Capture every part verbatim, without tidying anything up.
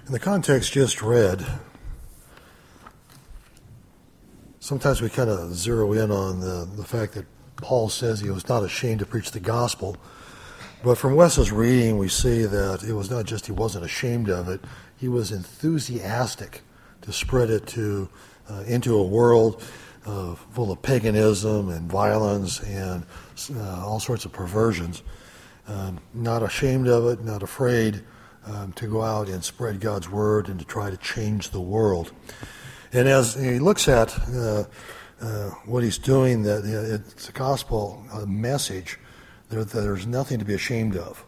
In the context just read, sometimes we kind of zero in on the, the fact that Paul says he was not ashamed to preach the gospel. But from Wes's reading, we see that it was not just he wasn't ashamed of it, he was enthusiastic to spread it to uh, into a world uh, full of paganism and violence and uh, all sorts of perversions. Um, not ashamed of it, not afraid um, to go out and spread God's word and to try to change the world. And as he looks at uh, uh, what he's doing, that it's a gospel a message, there, there's nothing to be ashamed of.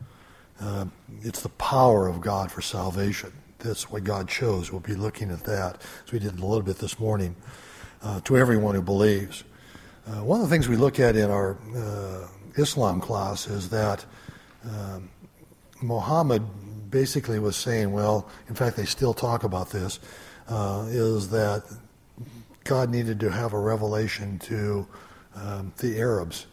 Uh, it's the power of God for salvation. That's what God chose. We'll be looking at that, as we did a little bit this morning, uh, to everyone who believes. Uh, one of the things we look at in our uh, Islam class is that um, Muhammad basically was saying, well, in fact, they still talk about this, uh, is that God needed to have a revelation to um, the Arabs,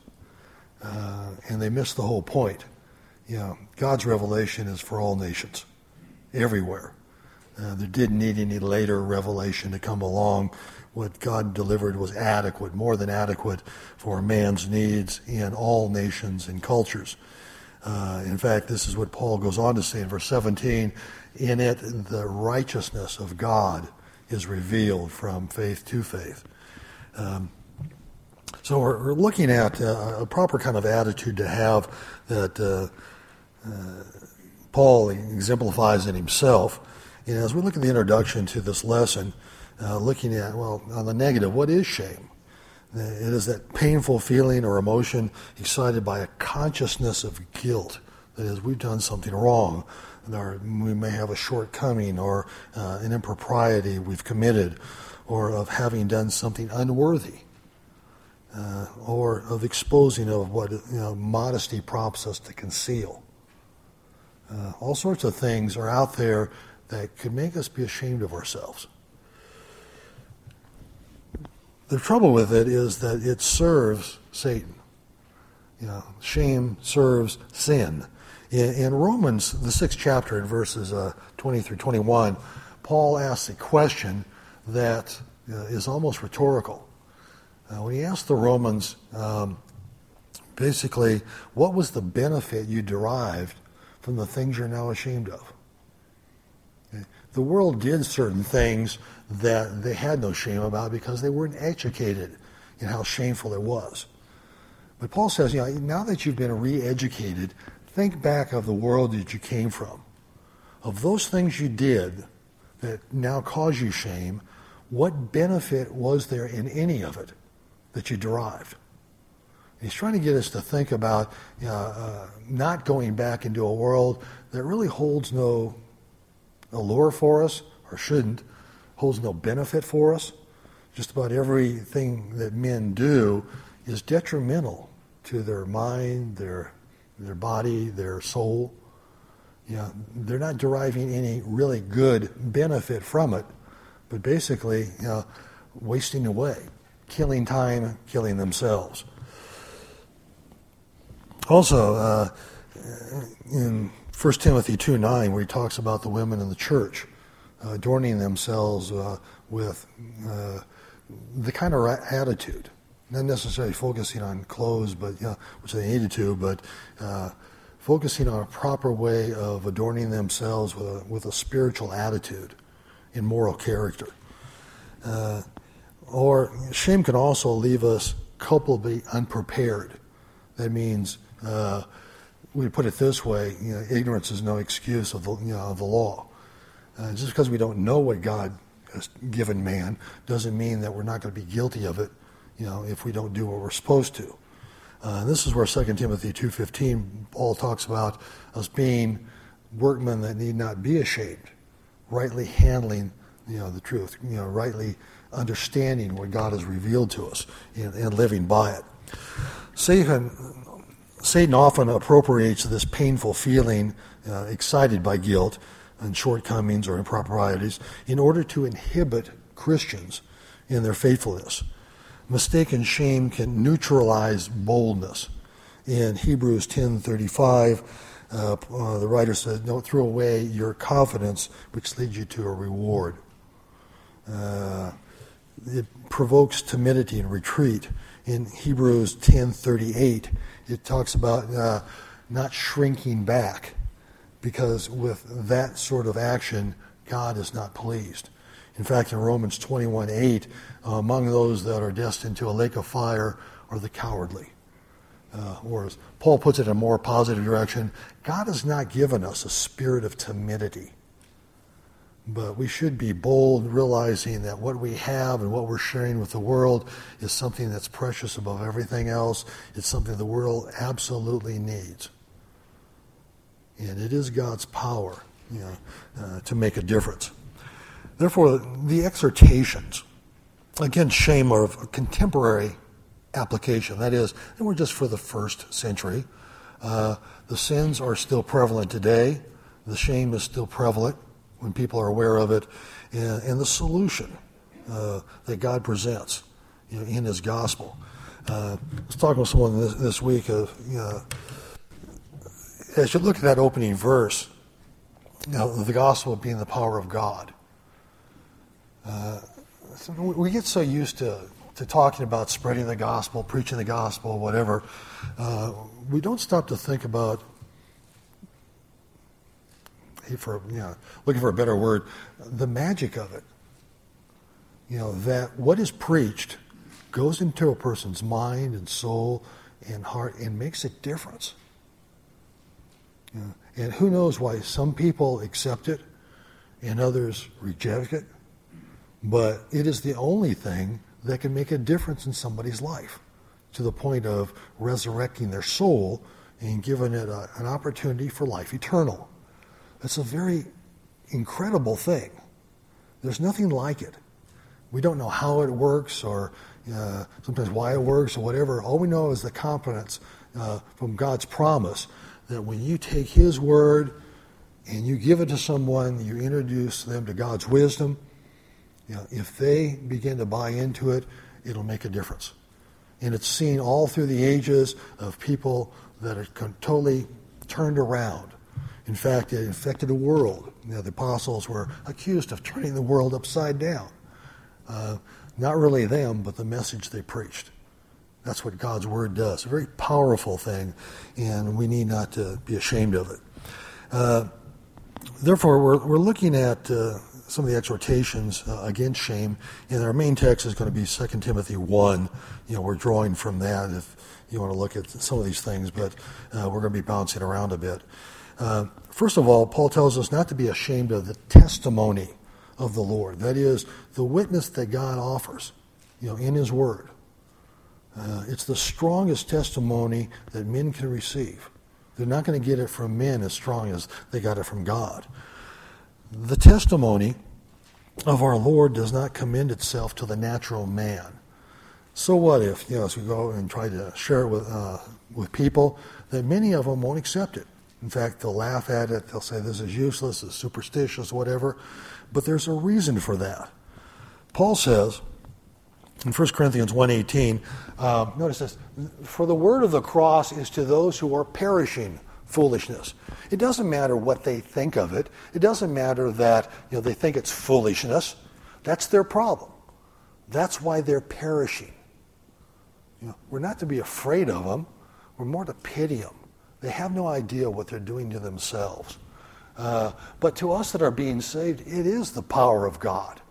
uh, and they missed the whole point. You know, God's revelation is for all nations, everywhere. Uh, there didn't need any later revelation to come along. What God delivered was adequate, more than adequate for man's needs in all nations and cultures. Uh, in fact, this is what Paul goes on to say in verse seventeen, in it the righteousness of God is revealed from faith to faith. Um, so we're, we're looking at uh, a proper kind of attitude to have that uh, uh, Paul exemplifies in himself. And as we look at the introduction to this lesson, uh, looking at, well, on the negative, what is shame? It is that painful feeling or emotion excited by a consciousness of guilt. That is, we've done something wrong. Or we may have a shortcoming or uh, an impropriety we've committed, or of having done something unworthy, uh, or of exposing of what you know, modesty prompts us to conceal. Uh, all sorts of things are out there that could make us be ashamed of ourselves. The trouble with it is that it serves Satan. You know, shame serves sin. In, in Romans, the sixth chapter, in verses uh, twenty through twenty-one, Paul asks a question that uh, is almost rhetorical. Uh, when he asked the Romans, um, basically, what was the benefit you derived from the things you're now ashamed of? Okay. The world did certain things that they had no shame about because they weren't educated in how shameful it was. But Paul says, you know, now that you've been re-educated, think back of the world that you came from. Of those things you did that now cause you shame, what benefit was there in any of it that you derived? He's trying to get us to think about you know, uh, not going back into a world that really holds no allure for us, or shouldn't, holds no benefit for us. Just about everything that men do is detrimental to their mind, their their body, their soul. You know, they're not deriving any really good benefit from it, but basically you know, wasting away, killing time, killing themselves. Also, uh, in First Timothy two nine, where he talks about the women in the church uh, adorning themselves uh, with uh, the kind of attitude, not necessarily focusing on clothes, but you know, which they needed to, but uh, focusing on a proper way of adorning themselves with a, with a spiritual attitude and moral character. Uh, or shame can also leave us culpably unprepared. That means, uh, we put it this way, you know, ignorance is no excuse of the, you know, of the law. Uh, just because we don't know what God has given man doesn't mean that we're not going to be guilty of it, you know, if we don't do what we're supposed to. Uh, this is where Second Timothy two fifteen, Paul talks about us being workmen that need not be ashamed, rightly handling, you know, the truth, you know, rightly understanding what God has revealed to us and, and living by it. Satan, Satan often appropriates this painful feeling, uh, excited by guilt and shortcomings or improprieties, in order to inhibit Christians in their faithfulness. Mistaken shame can neutralize boldness. In Hebrews ten thirty-five, Uh, uh, the writer says, don't throw away your confidence, which leads you to a reward. Uh, it provokes timidity and retreat. In Hebrews ten thirty-eight, it talks about uh, not shrinking back, because with that sort of action, God is not pleased. In fact, in Romans twenty-one eight, uh, among those that are destined to a lake of fire are the cowardly. Uh, or as Paul puts it in a more positive direction, God has not given us a spirit of timidity. But we should be bold, realizing that what we have and what we're sharing with the world is something that's precious above everything else. It's something the world absolutely needs. And it is God's power, you know, uh, to make a difference. Therefore, the exhortations against shame are of contemporary application. That is, they were just for the first century. Uh, the sins are still prevalent today. The shame is still prevalent when people are aware of it. And, and the solution uh, that God presents, you know, in His gospel. Uh, I was talking with someone this, this week. Uh, you know, as you look at that opening verse, you know, the gospel being the power of God. Uh, so we get so used to, to talking about spreading the gospel, preaching the gospel, whatever. Uh, we don't stop to think about, for you know, looking for a better word, the magic of it. You know, that what is preached goes into a person's mind and soul and heart and makes a difference. You know, and who knows why some people accept it and others reject it. But it is the only thing that can make a difference in somebody's life, to the point of resurrecting their soul and giving it a, an opportunity for life eternal. It's a very incredible thing. There's nothing like it. We don't know how it works, or uh, sometimes why it works, or whatever. All we know is the confidence uh, from God's promise that when you take His word and you give it to someone, you introduce them to God's wisdom. You know, if they begin to buy into it, it'll make a difference. And it's seen all through the ages of people that are totally turned around. In fact, it affected the world. You know, the apostles were accused of turning the world upside down. Uh, not really them, but the message they preached. That's what God's word does. A very powerful thing, and we need not to be ashamed of it. Uh, therefore, we're, we're looking at uh, some of the exhortations uh, against shame, and our main text is going to be Second Timothy one. You know, we're drawing from that if you want to look at some of these things, but uh, we're going to be bouncing around a bit. Uh, first of all, Paul tells us not to be ashamed of the testimony of the Lord. That is, the witness that God offers, you know, in His Word. Uh, it's the strongest testimony that men can receive. They're not going to get it from men as strong as they got it from God. The testimony of our Lord does not commend itself to the natural man. So what if, you know, as we go and try to share it with uh, with people, that many of them won't accept it. In fact, they'll laugh at it. They'll say this is useless, this is superstitious, whatever. But there's a reason for that. Paul says in First Corinthians one eighteen, uh, notice this, for the word of the cross is to those who are perishing foolishness. It doesn't matter what they think of it. It doesn't matter that, you know, they think it's foolishness. That's their problem. That's why they're perishing. You know, we're not to be afraid of them. We're more to pity them. They have no idea what they're doing to themselves. Uh, but to us that are being saved, it is the power of God.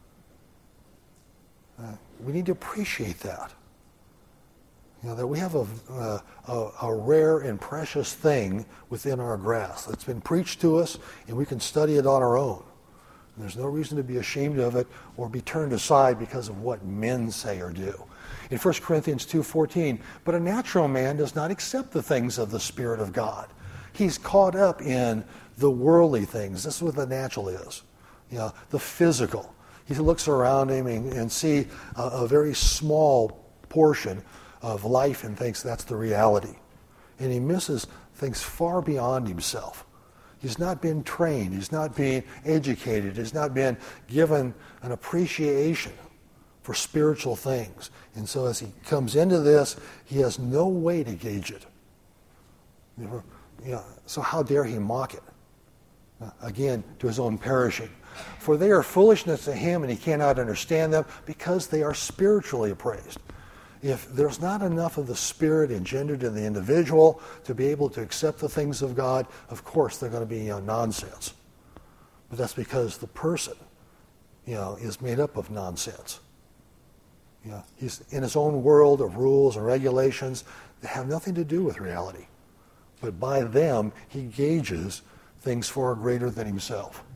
Uh, we need to appreciate that. You know, that we have a, uh, a, a rare and precious thing within our grasp that's been preached to us, and we can study it on our own. And there's no reason to be ashamed of it or be turned aside because of what men say or do. In First Corinthians two fourteen, but a natural man does not accept the things of the Spirit of God. He's caught up in the worldly things. This is what the natural is, you know, the physical. He looks around him and, and see a, a very small portion of life and thinks that's the reality. And he misses things far beyond himself. He's not been trained. He's not being educated. He's not been given an appreciation for spiritual things. And so as he comes into this, he has no way to gauge it. You know, you know, so how dare he mock it? Uh, again, to his own perishing. For they are foolishness to him, and he cannot understand them, because they are spiritually appraised. If there's not enough of the Spirit engendered in the individual to be able to accept the things of God, of course they're going to be, you know, nonsense. But that's because the person, you know, is made up of nonsense. You know, he's in his own world of rules and regulations that have nothing to do with reality. But by them, he gauges things far greater than himself.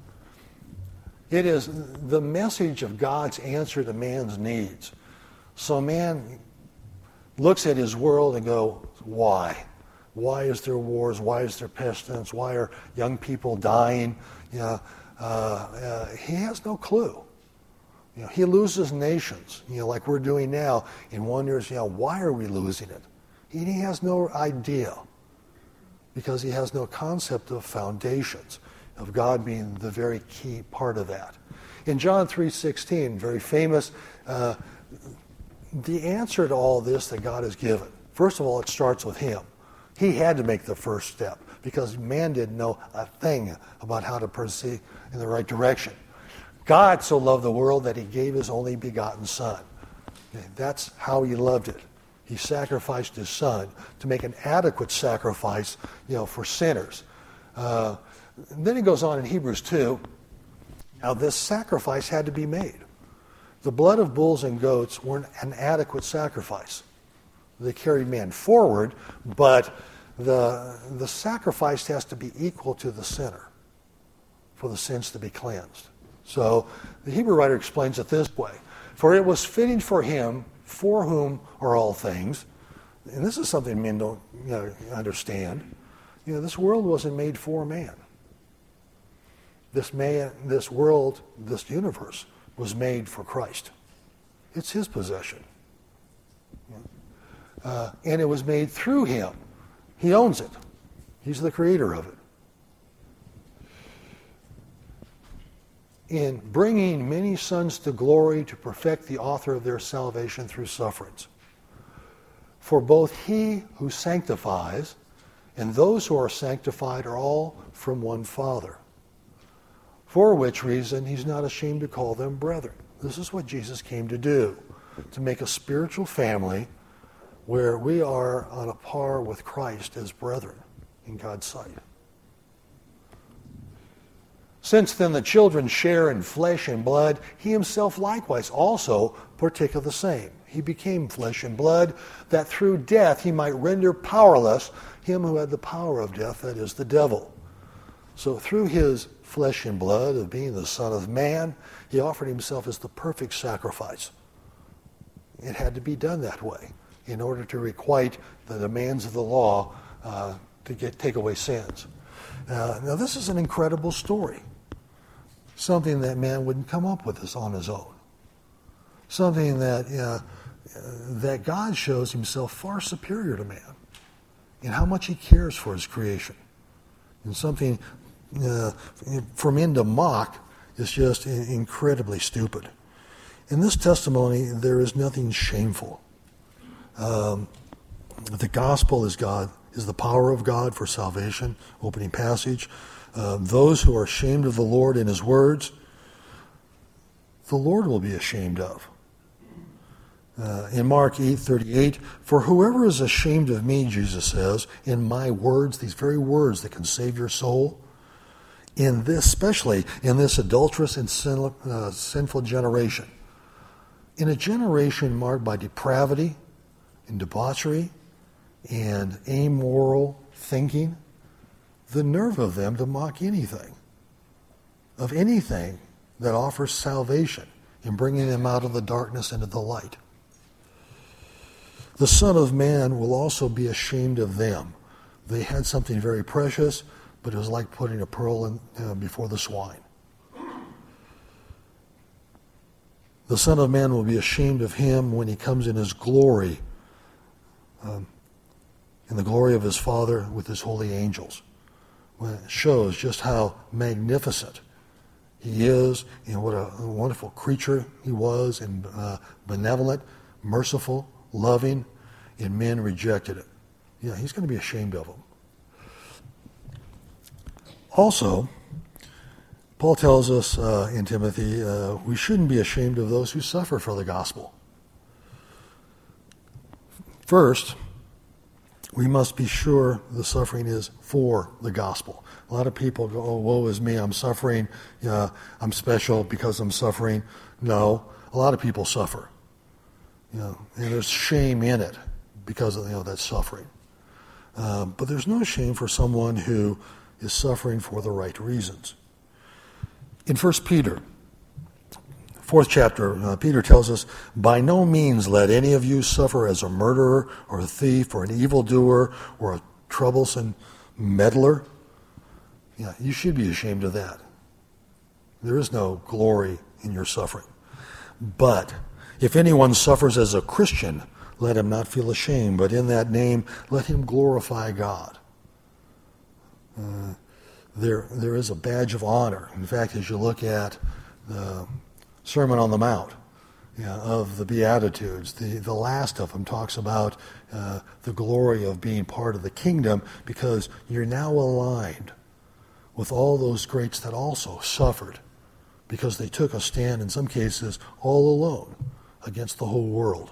It is the message of God's answer to man's needs. So man looks at his world and goes, why? Why is there wars? Why is there pestilence? Why are young people dying? You know, uh, uh, he has no clue. You know, he loses nations, you know, like we're doing now, and wonders, you know, why are we losing it? He, he has no idea, because he has no concept of foundations, of God being the very key part of that. In John three sixteen, very famous, uh, the answer to all this that God has given, first of all, it starts with him. He had to make the first step, because man didn't know a thing about how to proceed in the right direction. God so loved the world that he gave his only begotten Son. Okay, that's how he loved it. He sacrificed his Son to make an adequate sacrifice, you know, for sinners. Uh, then he goes on in Hebrews two. Now this sacrifice had to be made. The blood of bulls and goats weren't an adequate sacrifice. They carried man forward, but the, the sacrifice has to be equal to the sinner for the sins to be cleansed. So the Hebrew writer explains it this way. For it was fitting for him, for whom are all things, and this is something men don't, you know, understand. You know, this world wasn't made for man. This man, this world, this universe was made for Christ. It's his possession. Uh, and it was made through him. He owns it. He's the creator of it. In bringing many sons to glory to perfect the author of their salvation through sufferings. For both he who sanctifies and those who are sanctified are all from one Father. For which reason he's not ashamed to call them brethren. This is what Jesus came to do, to make a spiritual family where we are on a par with Christ as brethren in God's sight. Since then the children share in flesh and blood, he himself likewise also partook of the same. He became flesh and blood, that through death he might render powerless him who had the power of death, that is, the devil. So through his flesh and blood of being the Son of Man, he offered himself as the perfect sacrifice. It had to be done that way in order to requite the demands of the law uh, to get take away sins. Uh, now this is an incredible story. Something that man wouldn't come up with this on his own. Something that uh, that God shows himself far superior to man in how much he cares for his creation. And something uh, for men to mock is just incredibly stupid. In this testimony, there is nothing shameful. Um, the gospel is God, is the power of God for salvation, opening passage. Uh, those who are ashamed of the Lord and his words, the Lord will be ashamed of. Uh, in Mark eight thirty-eight, for whoever is ashamed of me, Jesus says, in my words, these very words that can save your soul, in this, especially in this adulterous and sin, uh, sinful generation, in a generation marked by depravity and debauchery and amoral thinking, the nerve of them to mock anything, of anything that offers salvation in bringing them out of the darkness into the light. The Son of Man will also be ashamed of them. They had something very precious, but it was like putting a pearl in, uh, before the swine. The Son of Man will be ashamed of him when he comes in his glory, um, in the glory of his Father with his holy angels. When it shows just how magnificent he is and what a wonderful creature he was, and uh, benevolent, merciful, loving, and men rejected it. Yeah, he's going to be ashamed of them. Also, Paul tells us uh, in Timothy, uh, we shouldn't be ashamed of those who suffer for the gospel. First, we must be sure the suffering is for the gospel. A lot of people go, oh, woe is me, I'm suffering. Yeah, I'm special because I'm suffering. No, a lot of people suffer. You know, and there's shame in it because of you know, that suffering. Um, but there's no shame for someone who is suffering for the right reasons. In First Peter, fourth chapter, uh, Peter tells us, by no means let any of you suffer as a murderer or a thief or an evildoer or a troublesome meddler. Yeah, you should be ashamed of that. There is no glory in your suffering. But if anyone suffers as a Christian, let him not feel ashamed, but in that name let him glorify God. Uh, there, there is a badge of honor. In fact, as you look at the Sermon on the Mount yeah, of the Beatitudes, the, the last of them talks about uh, the glory of being part of the kingdom because you're now aligned with all those greats that also suffered because they took a stand, in some cases, all alone against the whole world.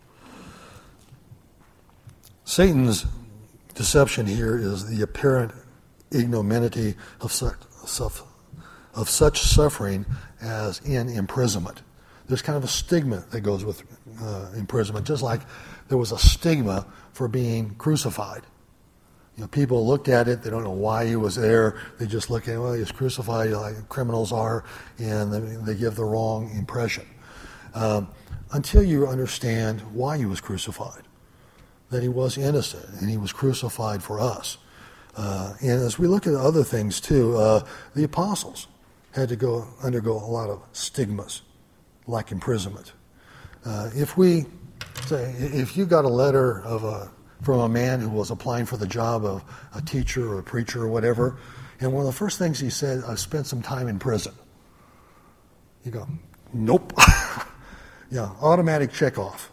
Satan's deception here is the apparent ignominy of such, of such suffering as in imprisonment. There's kind of a stigma that goes with uh, imprisonment, just like there was a stigma for being crucified. You know, people looked at it, they don't know why he was there, they just look at, well, he was crucified like criminals are, and they, they give the wrong impression. Um, until you understand why he was crucified, that he was innocent, and he was crucified for us. Uh, and as we look at other things too, uh, the apostles had to go undergo a lot of stigmas, like imprisonment. Uh, if we say, if you got a letter of a from a man who was applying for the job of a teacher or a preacher or whatever, and one of the first things he said, I spent some time in prison. You go, nope. Yeah, automatic check off.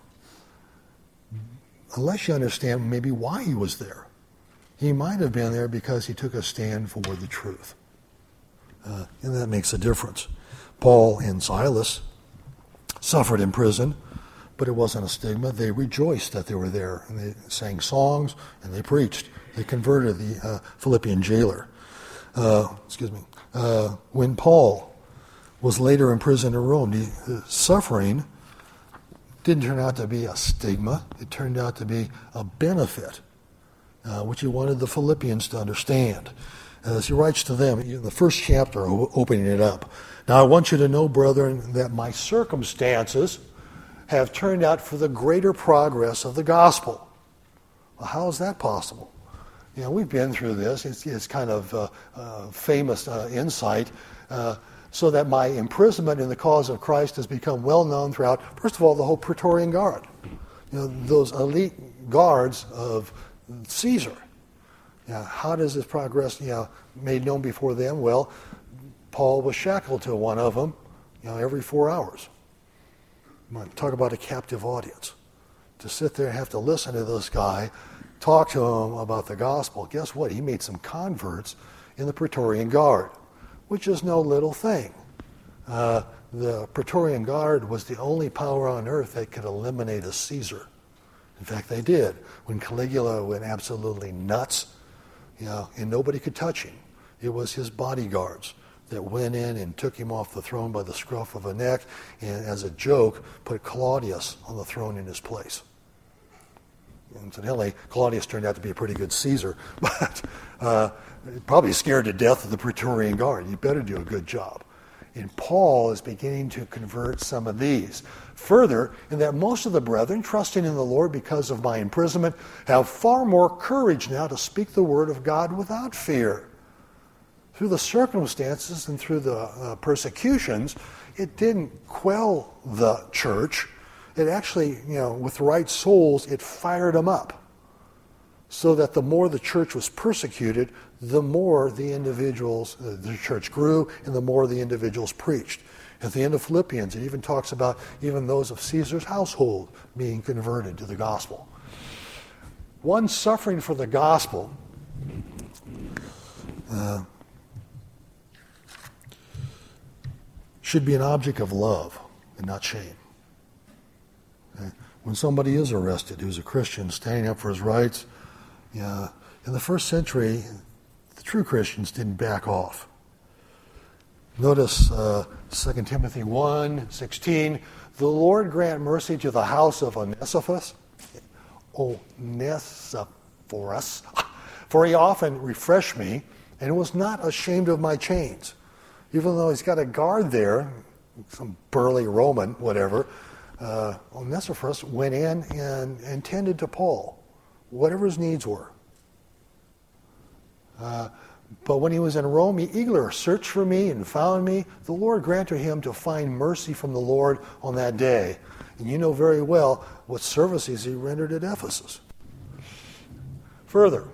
Unless you understand maybe why he was there. He might have been there because he took a stand for the truth. Uh, and that makes a difference. Paul and Silas suffered in prison, but it wasn't a stigma. They rejoiced that they were there, and they sang songs, and they preached. They converted the uh, Philippian jailer. Uh, excuse me. Uh, when Paul was later imprisoned in Rome, the suffering didn't turn out to be a stigma. It turned out to be a benefit, uh, which he wanted the Philippians to understand. As he writes to them in the first chapter, opening it up, now I want you to know, brethren, that my circumstances have turned out for the greater progress of the gospel. Well, how is that possible? You know, we've been through this. It's, it's kind of uh, uh, famous uh, insight. Uh, so that my imprisonment in the cause of Christ has become well known throughout, first of all, the whole Praetorian Guard. You know, those elite guards of Caesar. You know, how does this progress, you know, made known before them? Well, Paul was shackled to one of them, you know, every four hours. Talk about a captive audience. To sit there and have to listen to this guy, talk to him about the gospel. Guess what? He made some converts in the Praetorian Guard, which is no little thing. Uh, the Praetorian Guard was the only power on earth that could eliminate a Caesar. In fact, they did. When Caligula went absolutely nuts, you know, and nobody could touch him, it was his bodyguards that went in and took him off the throne by the scruff of a neck, and as a joke, put Claudius on the throne in his place. Incidentally, Claudius turned out to be a pretty good Caesar, but uh, probably scared to death of the Praetorian Guard. You better do a good job. And Paul is beginning to convert some of these. Further, in that most of the brethren, trusting in the Lord because of my imprisonment, have far more courage now to speak the word of God without fear. Through the circumstances and through the uh, persecutions, it didn't quell the church. It actually, you know, with the right souls, it fired them up. So that the more the church was persecuted, the more the individuals, uh, the church grew, and the more the individuals preached. At the end of Philippians, it even talks about even those of Caesar's household being converted to the gospel. One suffering for the gospel uh, should be an object of love and not shame. Okay? When somebody is arrested who's a Christian standing up for his rights, yeah, in the first century, the true Christians didn't back off. Notice uh, Second Timothy one sixteen, the Lord grant mercy to the house of Onesiphorus, Onesiphorus, for he often refreshed me and was not ashamed of my chains. Even though he's got a guard there, some burly Roman, whatever, uh, Onesiphorus went in and, and tended to Paul, whatever his needs were. Uh, but when he was in Rome, he eagerly searched for me and found me. The Lord granted him to find mercy from the Lord on that day. And you know very well what services he rendered at Ephesus. Further,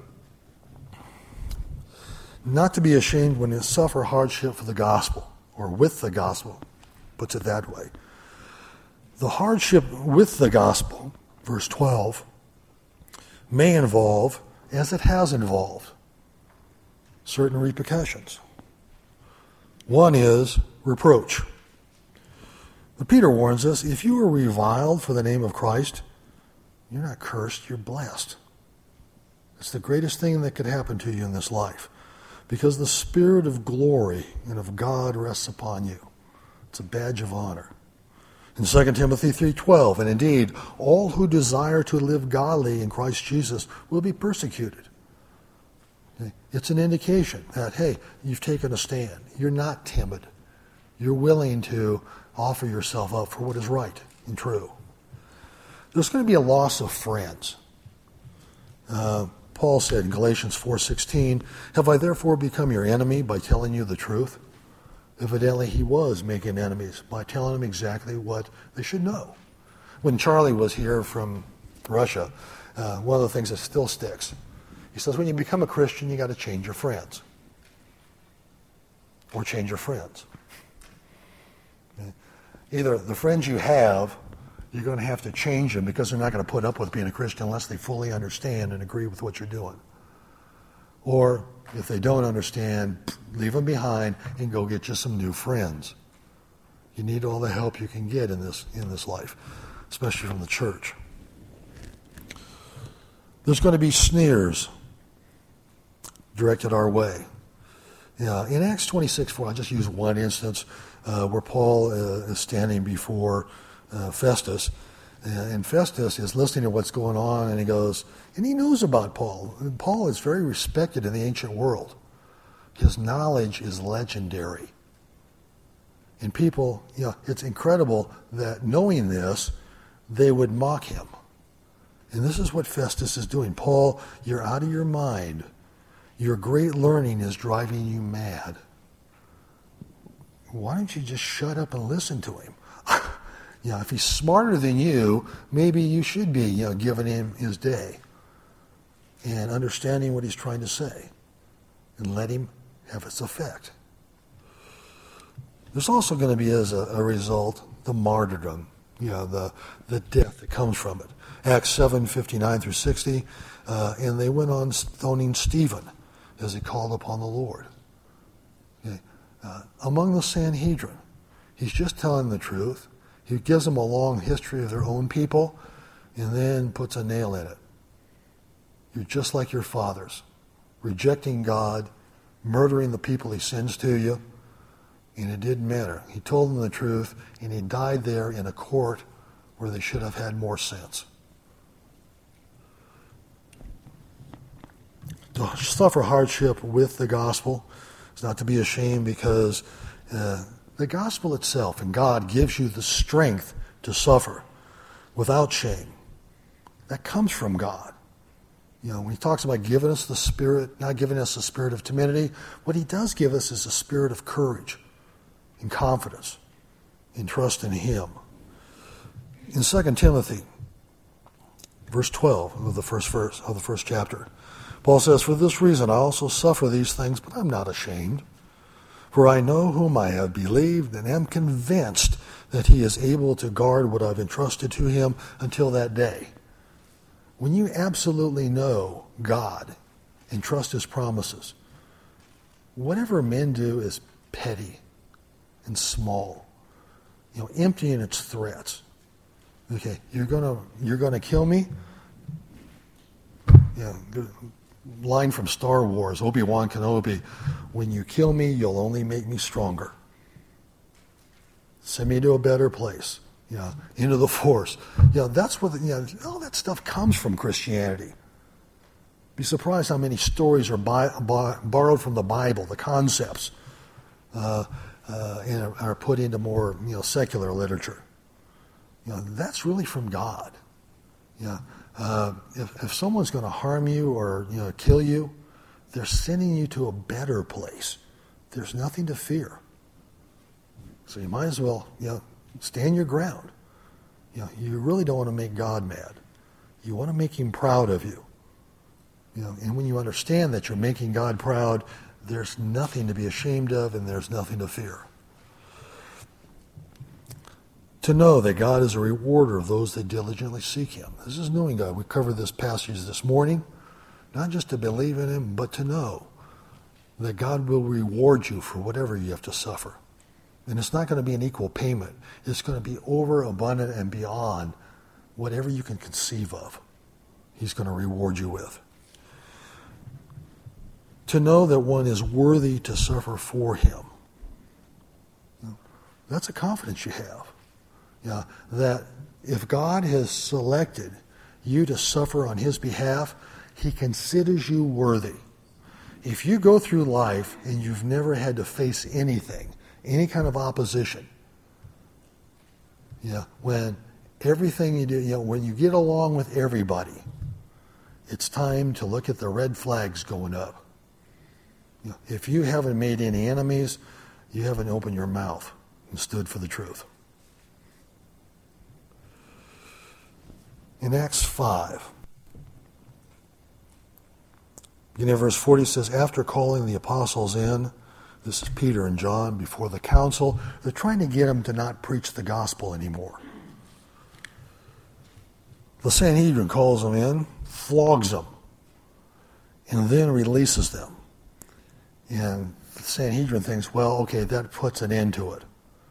not to be ashamed when you suffer hardship for the gospel, or with the gospel, puts it that way. The hardship with the gospel, verse twelve, may involve, as it has involved, certain repercussions. One is reproach. But Peter warns us, if you are reviled for the name of Christ, you're not cursed, you're blessed. It's the greatest thing that could happen to you in this life, because the Spirit of glory and of God rests upon you. It's a badge of honor. In Second Timothy three twelve, and indeed, all who desire to live godly in Christ Jesus will be persecuted. It's an indication that, hey, you've taken a stand. You're not timid. You're willing to offer yourself up for what is right and true. There's going to be a loss of friends. Uh, Paul said in Galatians four sixteen, have I therefore become your enemy by telling you the truth? Evidently, he was making enemies by telling them exactly what they should know. When Charlie was here from Russia, uh, one of the things that still sticks, he says, when you become a Christian, you got to change your friends. Or change your friends. Okay? Either the friends you have, you're going to have to change them because they're not going to put up with being a Christian unless they fully understand and agree with what you're doing. Or if they don't understand, leave them behind and go get you some new friends. You need all the help you can get in this in this life, especially from the church. There's going to be sneers directed our way. Yeah, in Acts twenty-six four, I'll just use one instance uh, where Paul uh, is standing before uh, Festus, and Festus is listening to what's going on, and he goes, and he knows about Paul. And Paul is very respected in the ancient world. His knowledge is legendary. And people, you know, it's incredible that knowing this, they would mock him. And this is what Festus is doing. Paul, you're out of your mind. Your great learning is driving you mad. Why don't you just shut up and listen to him? You know, if he's smarter than you, maybe you should be, you know, giving him his day and understanding what he's trying to say and let him have its effect. There's also going to be, as a, a result, the martyrdom, you know, the, the death that comes from it. Acts seven fifty-nine through sixty, uh, and they went on stoning Stephen as he called upon the Lord. Okay. Uh, among the Sanhedrin, he's just telling the truth. He gives them a long history of their own people and then puts a nail in it. You're just like your fathers, rejecting God, murdering the people he sends to you, and it didn't matter. He told them the truth, and he died there in a court where they should have had more sense. To suffer hardship with the gospel is not to be ashamed, because uh, the gospel itself and God gives you the strength to suffer without shame. That comes from God. You know, when he talks about giving us the spirit, not giving us the spirit of timidity, what he does give us is a spirit of courage and confidence and trust in him. In Second Timothy, verse twelve of the first verse of the first chapter, Paul says, for this reason I also suffer these things, but I'm not ashamed. For I know whom I have believed and am convinced that he is able to guard what I've entrusted to him until that day. When you absolutely know God and trust his promises, whatever men do is petty and small you know, emptying its threats. Okay, you're gonna you're gonna kill me. Yeah, the line from Star Wars, Obi-Wan Kenobi, when you kill me, you'll only make me stronger. Send me to a better place. Yeah, into the Force. Yeah, that's what, you know, all that stuff comes from Christianity. Be surprised how many stories are by, by, borrowed from the Bible, the concepts, uh, uh, and are put into more, you know, secular literature. You know, that's really from God. Yeah, uh, if if someone's going to harm you or, you know, kill you, they're sending you to a better place. There's nothing to fear. So you might as well, you know, stand your ground. You know, you really don't want to make God mad. You want to make him proud of you. You know, and when you understand that you're making God proud, there's nothing to be ashamed of and there's nothing to fear. To know that God is a rewarder of those that diligently seek him. This is knowing God. We covered this passage this morning. Not just to believe in him, but to know that God will reward you for whatever you have to suffer. And it's not going to be an equal payment. It's going to be over, abundant, and beyond whatever you can conceive of. He's going to reward you with. To know that one is worthy to suffer for him. That's a confidence you have. Yeah, that if God has selected you to suffer on his behalf, he considers you worthy. If you go through life and you've never had to face anything, any kind of opposition, yeah, when everything you do, you know, when you get along with everybody, it's time to look at the red flags going up. You know, if you haven't made any enemies, you haven't opened your mouth and stood for the truth. In Acts five, beginning of verse forty, says, after calling the apostles in, this is Peter and John, before the council, they're trying to get them to not preach the gospel anymore. The Sanhedrin calls them in, flogs them, and then releases them. And the Sanhedrin thinks, well, okay, that puts an end to it.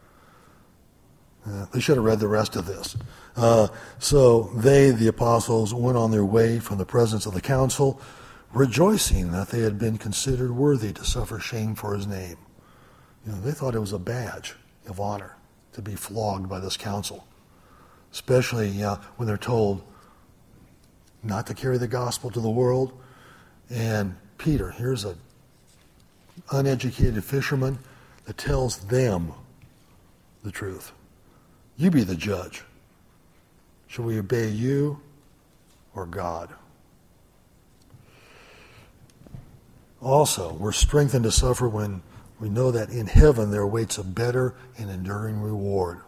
Uh, they should have read the rest of this. Uh, so they, the apostles, went on their way from the presence of the council, rejoicing that they had been considered worthy to suffer shame for his name. You know, they thought it was a badge of honor to be flogged by this council, especially uh, when they're told not to carry the gospel to the world. And Peter, here's an uneducated fisherman that tells them the truth. You be the judge. Shall we obey you or God? Also, we're strengthened to suffer when we know that in heaven there awaits a better and enduring reward.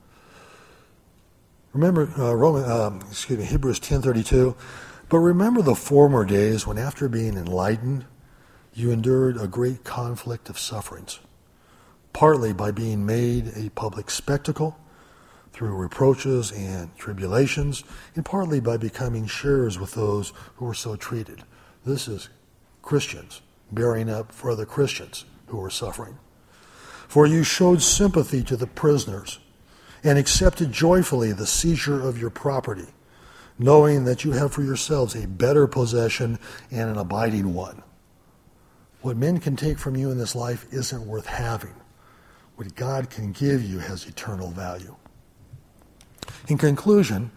Remember, uh, Roman, um, excuse me, Hebrews ten thirty-two. But remember the former days when, after being enlightened, you endured a great conflict of sufferings, partly by being made a public spectacle through reproaches and tribulations, and partly by becoming sharers with those who were so treated. This is Christians bearing up for other Christians who were suffering. For you showed sympathy to the prisoners and accepted joyfully the seizure of your property, knowing that you have for yourselves a better possession and an abiding one. What men can take from you in this life isn't worth having. What God can give you has eternal value. In conclusion,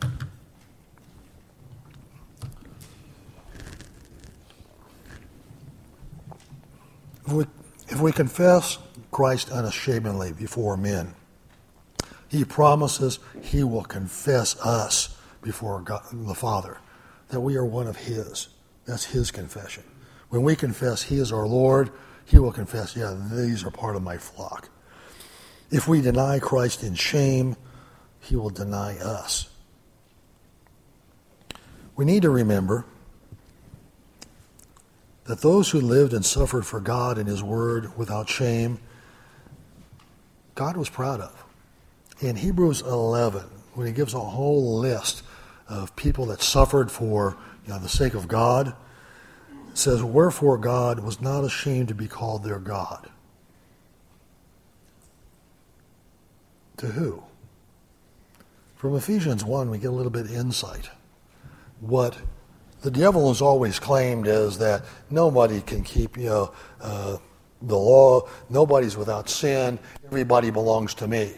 if we, if we confess Christ unashamedly before men, he promises he will confess us before God, the Father, that we are one of his. That's his confession. When we confess he is our Lord, he will confess, yeah, these are part of my flock. If we deny Christ in shame, he will deny us. We need to remember that those who lived and suffered for God and his word without shame, God was proud of. In Hebrews eleven, when he gives a whole list of people that suffered for, you know, the sake of God, it says, wherefore God was not ashamed to be called their God. To who? From Ephesians one, we get a little bit of insight. What the devil has always claimed is that nobody can keep, you know, uh, the law, nobody's without sin, everybody belongs to me.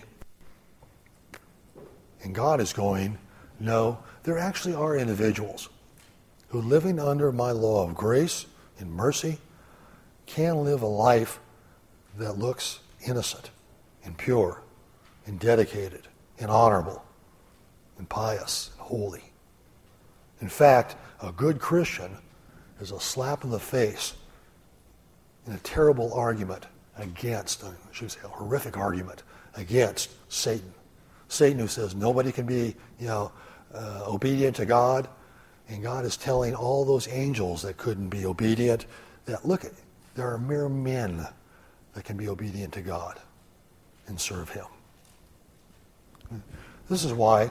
And God is going, no, there actually are individuals who, living under my law of grace and mercy, can live a life that looks innocent and pure and dedicated and honorable and pious and holy. In fact, a good Christian is a slap in the face in a terrible argument against, I should say a horrific argument against Satan. Satan, who says nobody can be, you know, uh, obedient to God, and God is telling all those angels that couldn't be obedient that, look, there are mere men that can be obedient to God and serve him. This is why,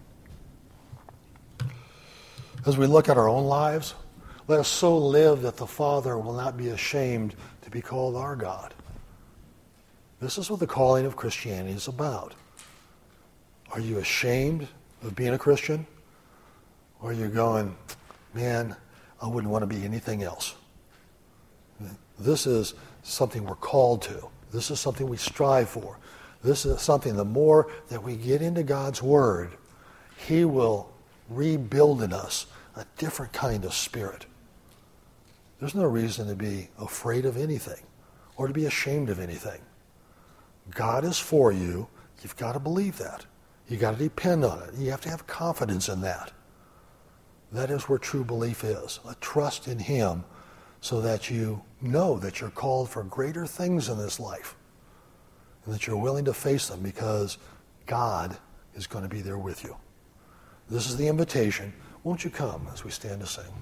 as we look at our own lives, let us so live that the Father will not be ashamed to be called our God. This is what the calling of Christianity is about. Are you ashamed of being a Christian? Or are you going, man, I wouldn't want to be anything else? This is something we're called to. This is something we strive for. This is something, the more that we get into God's Word, He will rebuild in us a different kind of spirit. There's no reason to be afraid of anything or to be ashamed of anything. God is for you. You've got to believe that. You've got to depend on it. You have to have confidence in that. That is where true belief is, a trust in Him, so that you know that you're called for greater things in this life and that you're willing to face them because God is going to be there with you. This is the invitation. Won't you come as we stand to sing?